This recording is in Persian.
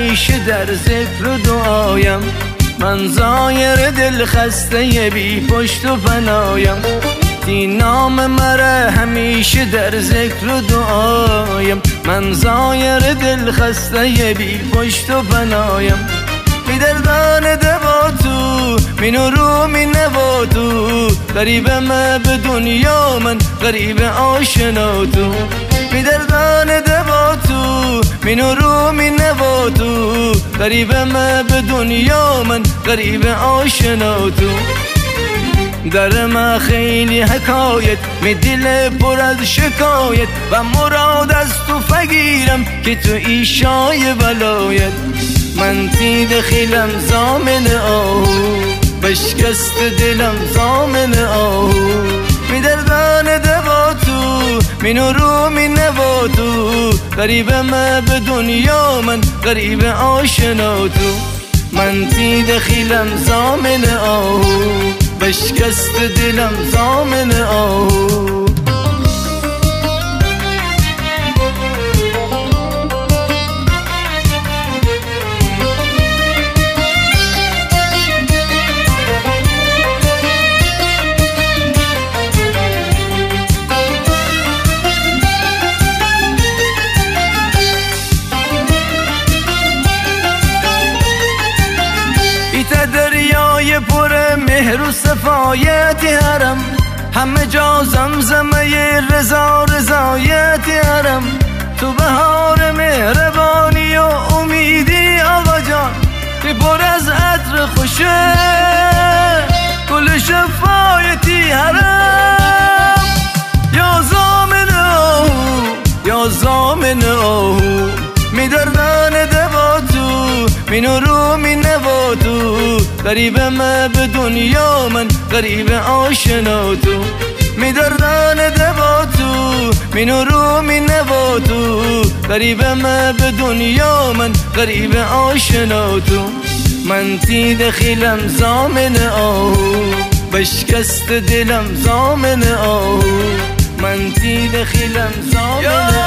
همیشه در ذکر و دعایم، من زایر دل خسته بی پشت و پنایم. این نام مرا همیشه در ذکر و دعایم، من زایر دل خسته بی پشت و پنایم. بی دردان دوا تو می نورو می نوا تو، غریب ما به دنیا من غریب آشنا تو. بی دردان دوا تو می نورو می نوا تو، غریب ما به دنیا من غریب آشنا تو. در ما خیلی حکایت می دل پر از شکایت، و مراد از تو فقیرم که تو ایشای ولایت. من تید خیلم زامن آهو، بشکست دلم زامن آهو. می دردان دوا تو می نورو می نوا تو، غریب ما به دنیا من غریب آشنا تو. من تید خیلم زامن آهو، بشکست دلم زامن آهو. دریای پر مهر و صفایت حرم، همه جا زمزمه رضا رضایت حرم. تو بهار مهربانی و امیدی آقا جان، که پر از عطر خوشه گل شفایتی حرم. یا زامن آهو یا زامن آهو، می دردان دوا تو می نورو می نوا تو، غریب ما به دنیا من غریب آشنا تو. می دردان دوا تو می نورو می نوا تو، غریب ما به دنیا من غریب آشنا تو. من تید خیلم زامن آهو، بشکست دلم زامن آهو. من تید خیلم زامن